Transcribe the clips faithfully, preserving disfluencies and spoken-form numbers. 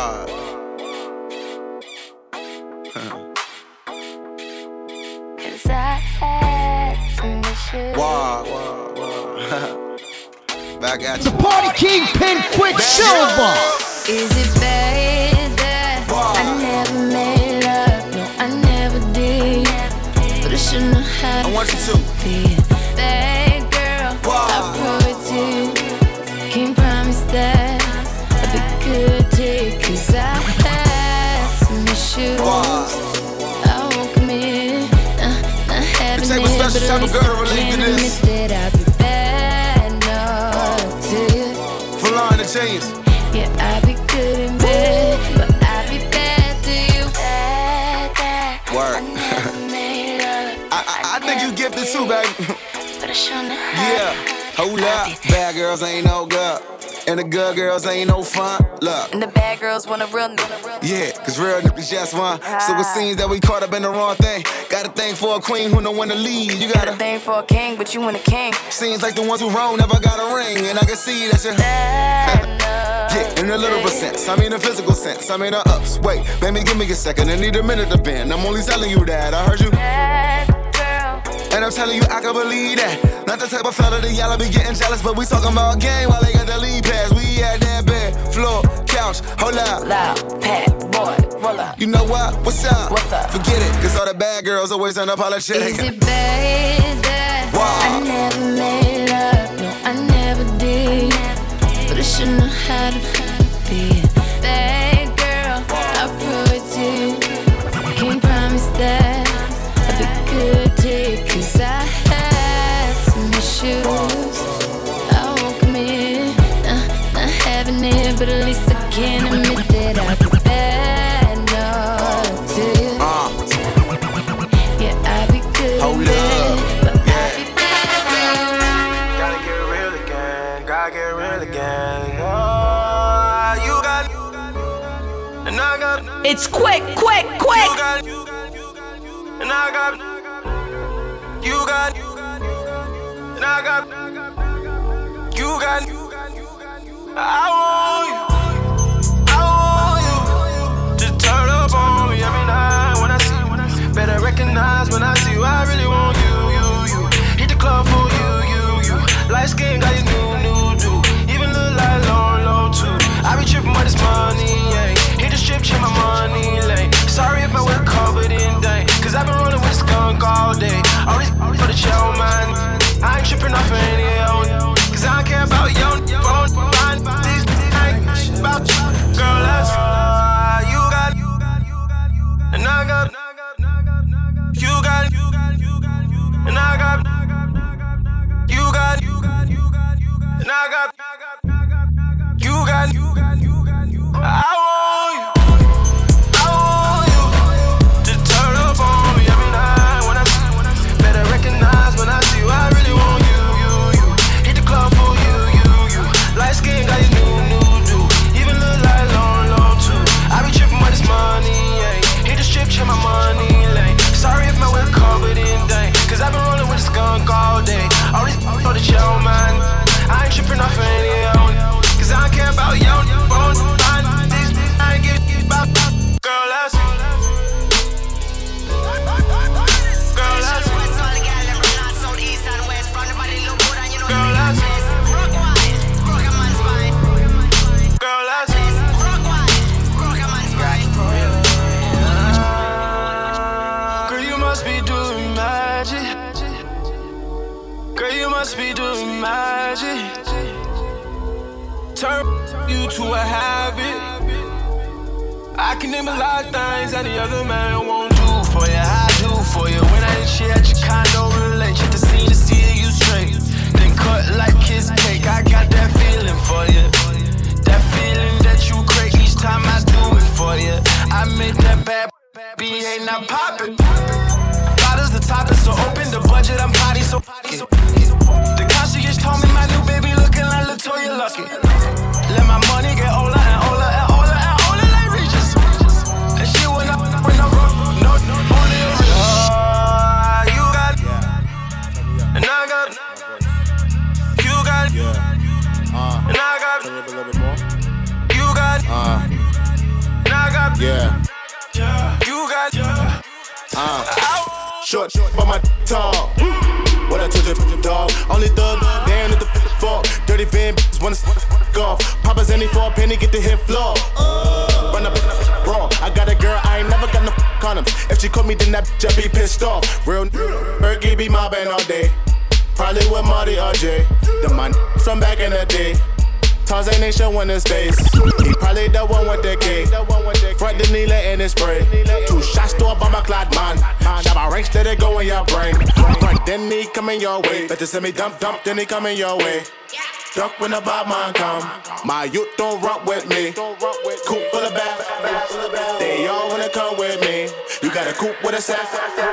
Why? Cause I had some issues. Why? Why? Why? Back at you. The party kingpin Quicksilver. Is it bad that Why? I never made love? No, I never did. But I shouldn't have had I want you to. be a bad girl. Why? I prove it to you. Can't promise that I'll be good to you. Cause I had some issues. Why? I won't commit, uh, not having It take a it, special but type at of least girl to I relate to can this. admit that I'll be bad enough to you. Full on the chains. Yeah, I'll be good in bed, but I'll be bad to you. Bad, bad. Word. I never made love. I, I, I think you gifted too, baby. But I shouldn't have. Yeah. Hold up. Bad girls ain't no good. And the good girls ain't no fun. Look. And the bad girls want a real nigga. Yeah, cause real niggas just one. So it seems that we caught up in the wrong thing. Got a thing for a queen who know when to lead. You Got got a a thing for a king, but you want a king. seems like the ones who wrong never got a ring. And I can see that you Bad enough. yeah, in a literal sense. I mean a physical sense. I mean a ups. Wait, baby, give me a second. I need a minute to bend. I'm only telling you that. I heard you. Bad girl. And I'm telling you, I can believe that. Not the type of fella that y'all be getting jealous, but we talking about game while they got the lead pass. We at that bed, floor, couch, hold up. Loud, pat, boy, roll up. You know what? What's up? What's up? Forget it, cause all the bad girls always end up apologetic. Is it bad that Why? I never made love? No, I never did. But I shouldn't have had to be a bad girl. I'll prove it to you. Can't promise that I'll be good to you. Cause I had some issues. I won't commit, uh, not having it. But at least I can admit that I'll be bad enough to you. Uh, Yeah, I be good Hold in bed, up. but Yeah. I be bad. Gotta get real again, gotta get real again. Oh, you got, and I got, It's quick, quick, you quick. got, and I got, you got, and I got, you got, I want you, I want you to turn up on me every night when I see you. Better recognize when I see you, I really want you, you, you. Hit the club for you, you, you. Light skin got you new, new, do. Even look like low, low too. I be tripping with this money, yeah. Hit the strip, check my money, like. Sorry if my work covered in dank, cause I been rolling with a skunk all day. All these for the chill, man. I ain't tripping off of any old, cause I don't care about your phone. Find these, I ain't about you. Girl, that's uh, you got, and I got, you got, and I got, you got, and I got, you got, I want you, I want you to turn up on me every night when I see you. Better recognize when I see you, I really want you, you, you. Hit the club for you, you, you. Light skin got you new, new, do. Even look like long, long too. I be tripping with this money, yeah. Hit the strip, check my money, like. Sorry if my whip covered in dank, cause I been rolling with a skunk all day. All these for the chill, man. I ain't tripping off any own, cause I don't care about your phone. Find these, I ain't give a about. Girl, that's girl, that's girl, that's girl, that's girl, you must be doing magic. Girl, you must be doing magic. Turn you to a habit. I can name a lot of things that the other man won't do for you. I do for you. When I ain't shit at your condo, relate. Check the scene to see you straight. Then cut like kiss cake. I got that feeling for you. That feeling that you crave each time I do it for you. I made that bad B ain't not poppin'. Bottles the topic, so open the budget. I'm potty, so the concierge told me my new baby looking like LaToya Lucky. Let my money get older and older and older and older like Regis. And she went up with no no no only a Regis. Uh, you got, and I got, you got, and I got, you got, got, Yeah. you got, Uh. Short, but my tall. What I told you, dog. Only thug, damn at the fault. Dirty van, bitches wanna fuck off. Papa's any for a penny, get the hit floor. Run up, raw. I got a girl, I ain't never got no condoms. If she caught me, then that bitch I be pissed off. Real Berkey be mobbing all day. Probably with Marty or J. The man from back in the day. Tarzan ain't showing his face. He probably the one with the K. Front the needle in his spray. Two shots to a bomber clad man. Shabba ranks, let it go in your brain. Front, then he coming your way. Better send me dump, dump, then he coming your way. Duck when the bad man come. My youth don't rock with me. Coop full of bad. They all wanna come with me. You got a coupe with a sack.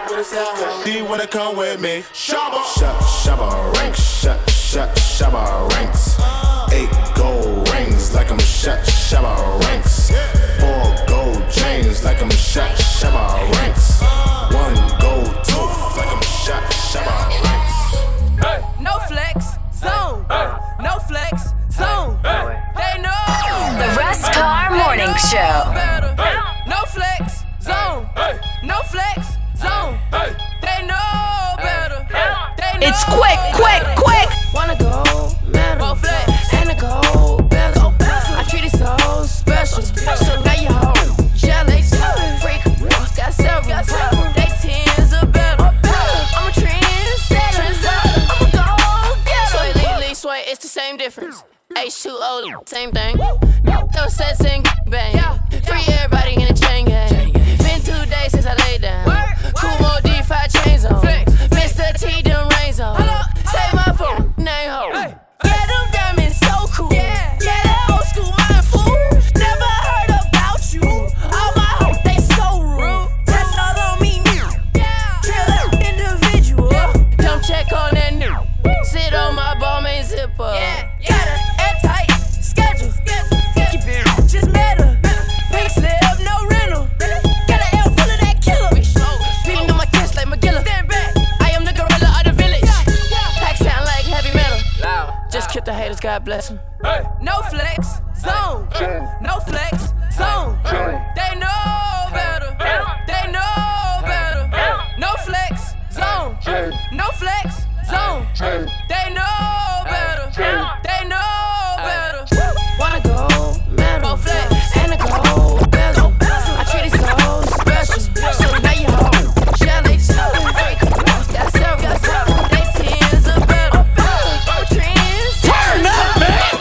She wanna come with me. Shabba, shut, shabba ranks, shut, shut, shabba ranks. Eight gold rings like I'm shut, shabba ranks. Four gold chains like I'm shut, shabba ranks. One gold tooth like I'm shut, shabba ranks. Hey. No flex, zone. Hey. No flex, zone. Hey. They know. The Russ Parr Morning Show. Hey. No flex, zone. Hey. No flex, zone. Hey. They know better. They know it's quick, quick, quick. Wanna go metal and a gold bezel. I treat it so special. Now you home, jelly, freak, got several. They tens a better. I'm a trendsetter. I'm a gold getter. Sway, lean, lean, sway, it's the same difference. H two O, same thing. No sets and bang. Free everybody in a chain gang. Been two days since I laid down. Kumo D five chains on. Mister T them rains on. Say my phone name ho. Yeah, them diamonds so cool. Yeah, yeah, that old school mind fool. Never heard about you. All my hoes they so rude. Test all on me new. Trill that individual. Don't check on that new. Sit on my ball main zipper. Yeah, got a airtight schedule. Keep it just meta. Pink slip, no rental. Got an L full of that killer. Beating on my chest like McGilla. Stand back. I am the gorilla of the village. Pack sound like heavy metal. Just kill the haters, God bless them. Hey. No flex, zone. No flex, zone. They know better. They know better. No flex, zone. No flex, zone. They know better. They know better. Wanna go metal and a gold bezel. I treat it so special. Now you home, jelly, freak, got several. They tens a better. I'm a trends. Turn up, man.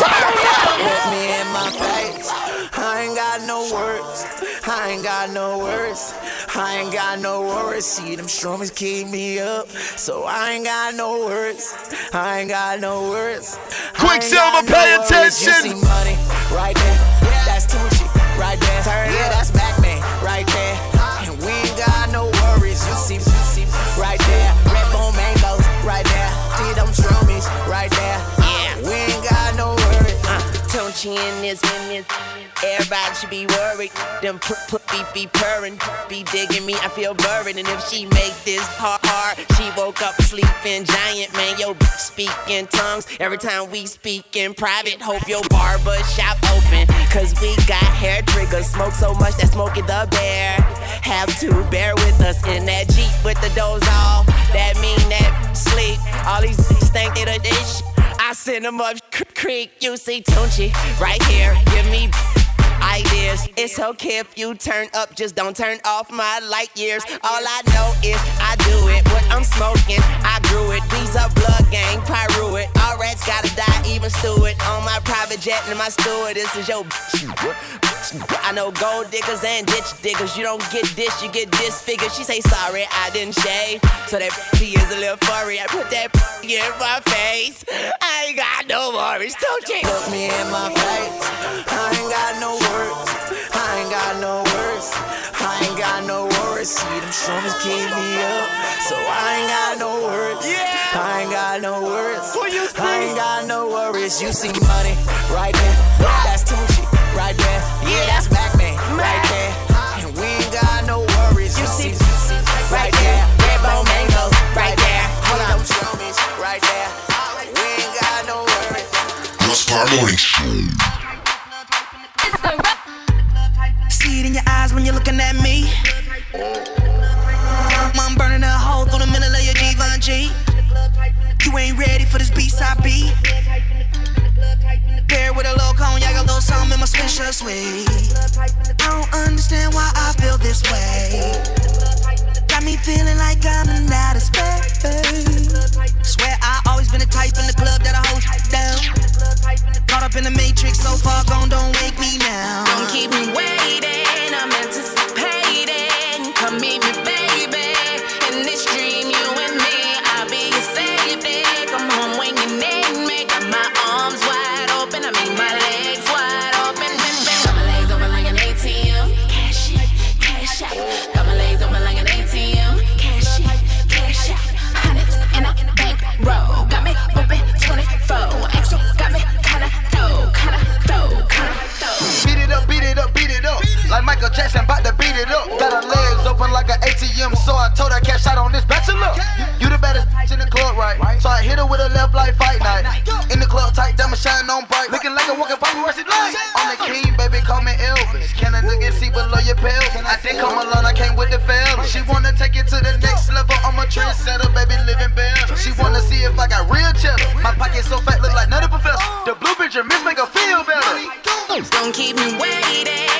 Look me in my face. I ain't got no words. I ain't got no words. I ain't got no worries. See them strummies keep me up, so I ain't got no words. I ain't got no words. Quicksilver, pay attention. You see money right there. That's Tunchi right there. Yeah, that's Batman right there. And we ain't got no worries. You see, you see right there. Red bone mangoes right there. See them strummies right there. Yeah, we ain't got no worries. Uh, Tunchi in this, in this. Everybody should be worried. Them put put be be purring, be digging me. I feel buried, and if she make this hard, hard she woke up sleeping giant. Man, yo, speak in tongues every time we speak in private. Hope your barber shop open, cause we got hair triggers. Smoke so much that Smokey the Bear have to bear with us in that Jeep with the doors off. That mean that sleep. All these think they the dish. I send them up creek. You see Tunchi right here. Give me ideas. It's okay if you turn up, just don't turn off my light years. All I know is I do it. What I'm smoking, I grew it. These are blood gang, pyro it. All rats gotta die, even stew it. On my private jet and my steward, this is your I know gold diggers and ditch diggers. You don't get this, you get disfigured. She say sorry, I didn't shave, so that P is a little furry. I put that in my face. I ain't got no worries, don't you? Look me in my face. I ain't got no words. I ain't got no words. I ain't got no worries. See them strummies keep me up, so I ain't got no words. Yeah. I ain't got no words. I ain't got no worries. You see money right there. That's Tunchi right there. Yeah, that's Batman right there. And we ain't got no worries. You see, you see right there. Red bone mangoes right there. Hold on, strummies right there. We ain't got no worries. Russ Parr Morning Show. See it swish her sweet. I don't understand why I feel this way. Got me feeling like I'm in outer space. Swear I always been the type in the club that I hold down. Caught up in the matrix, so far gone, don't wake me now. Don't keep me waiting, I'm anticipating. Come meet me, baby. In this dream, you and me, I'll be your safety. Come home when you need me. Got my arms wide open, I mean my legs wide open. Got my legs open like an A T M. Cash in, cash out. Got my legs open like an A T M. Cash in, cash out. Hundreds in a bank roll. Got me open twenty-four. Extra got me kinda dough, kinda dough, kinda dough. Beat it up, beat it up, beat it up. Like Michael Jackson, bout to beat it up. Got her legs open like an A T M, so I told her cash out on this bachelor. You the baddest bitch in the club, right? So I hit her with a left like fight night. In the club tight, diamond shine on bright. Looking like a walking paparazzi light. On the king, baby, call me Elvis. Can a nigga see below your pelvis? I did come alone, I came with the fellas. She wanna take it to the next level. I'm a trendsetter, baby, living better. She wanna see if I got real cheddar. My pocket so fat, look like Nutty Professor. The blue picture miss make her feel better. Don't keep me waiting.